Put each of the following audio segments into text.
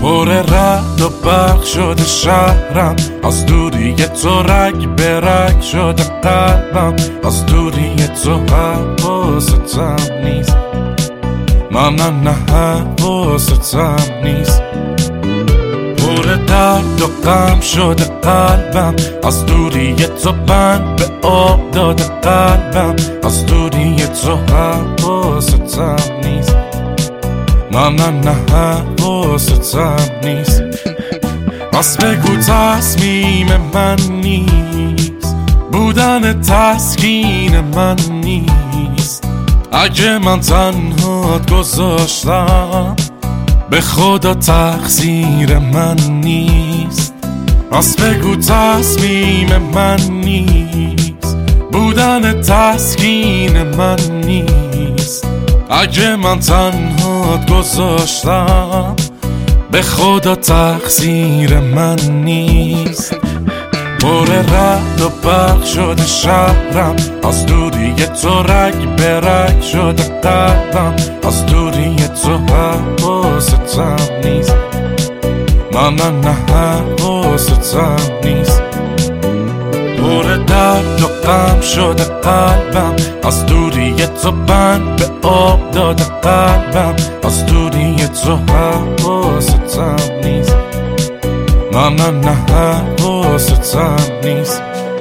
پر رعد و برق شده شهرم، از دوری تو رگ به رگ شده قلبم، از دوری تو حواستم نیست، من نه حواستم نیست. پر درد و غم شده قلبم، از دوری تو بند به آب داده قلبم، از دوری تو حواستم نیست، من نه حواستم نیست. پس بگو تصمیم من نیست، بودن تسکین من نیست. اگه من تنهات گذاشتم، به خدا تقصیر من نیست. پس بگو تصمیم من نیست، بودن تسکین من نیست. اگه من تنهات گذاشتم، به خدا تقصیر من نیست. پر رعد و برق شده شهرم، از دوری تو رگ به رگ شده قلبم، از دوری تو حواستم نیست، من نه حواستم نیست. پر درد و غم شده قلبم، از دوری تو بند به آب داده قلبم، از دوری تو حواستم نیست، من نه حواستم نیست.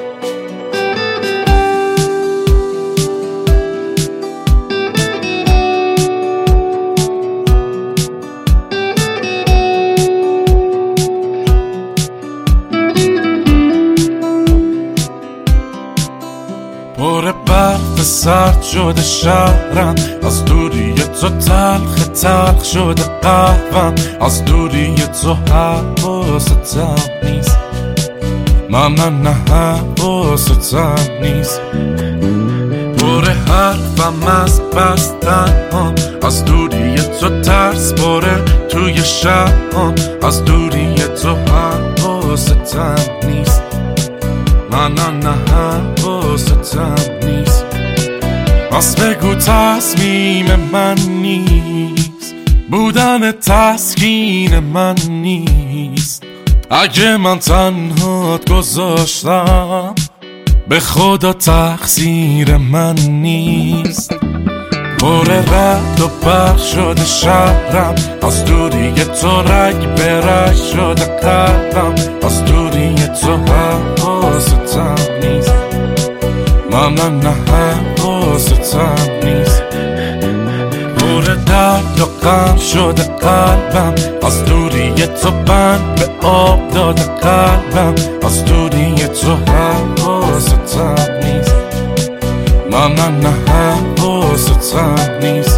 پر برف سرد شده شهرم، از دوری تو تلخ تلخ شده قهوم، از دوری تو حواستم نیست، من نه حواستم نیست. پر حرفم از بستنم، از دوری تو ترس پره توی شبم، از دوری تو حواستم نیست، من نه حواستم نیست. پس بگو تصمیم من نیست، بودن تسکین من نیست. اگه من تنهات گذاشتم، به خدا تقصیر من نیست. پر رعد و برق شده شهرم، از دوری تو رگ به رگ شده قلبم، از دوری تو حواستم نیست، من نه حواستم نیست. پر درد و غم شده قلبم، از دوری تو بند به آب داده قلبم، از دوری تو حواستم نیست، من نه حواستم نیست.